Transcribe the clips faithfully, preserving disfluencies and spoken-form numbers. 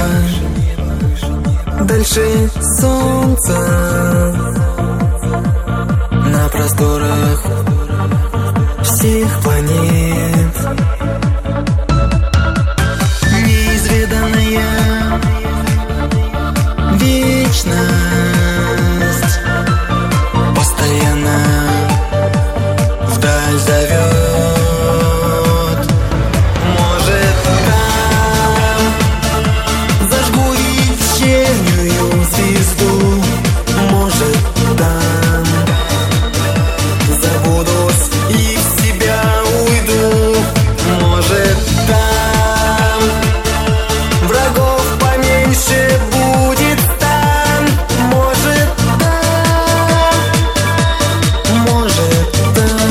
дальше солнца, на просторах всех планет. Неизведанная вечность постоянно вдаль зовет. Может, там зажгу вечернюю звезду, может, там забудусь и в себя уйду, может, там врагов поменьше будет там, может, там, может, там,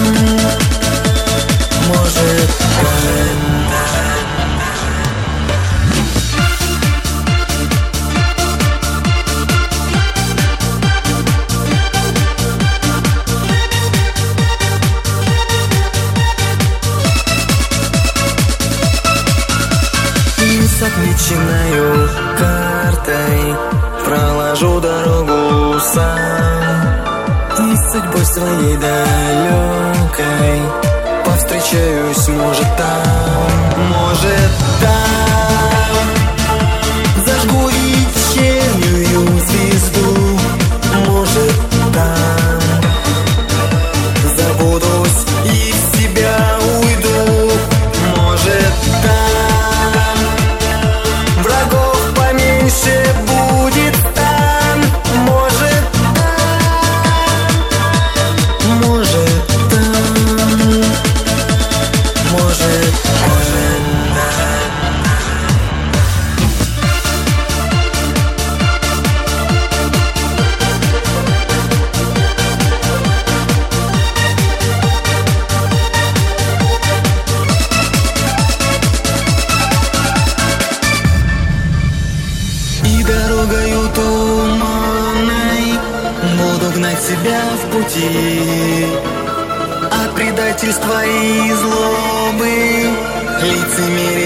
может, там. С отмеченною картой проложу дорогу сам, и с судьбой своей далекой повстречаюсь, может, там, может, там зажгу вечернюю звезду, может, там забудусь и в себя уйду, может, там врагов поменьше будет там, может, там, может, там, может, там. И дорогою туманной буду гнать себя в пути от предательства и злобы, лицемерия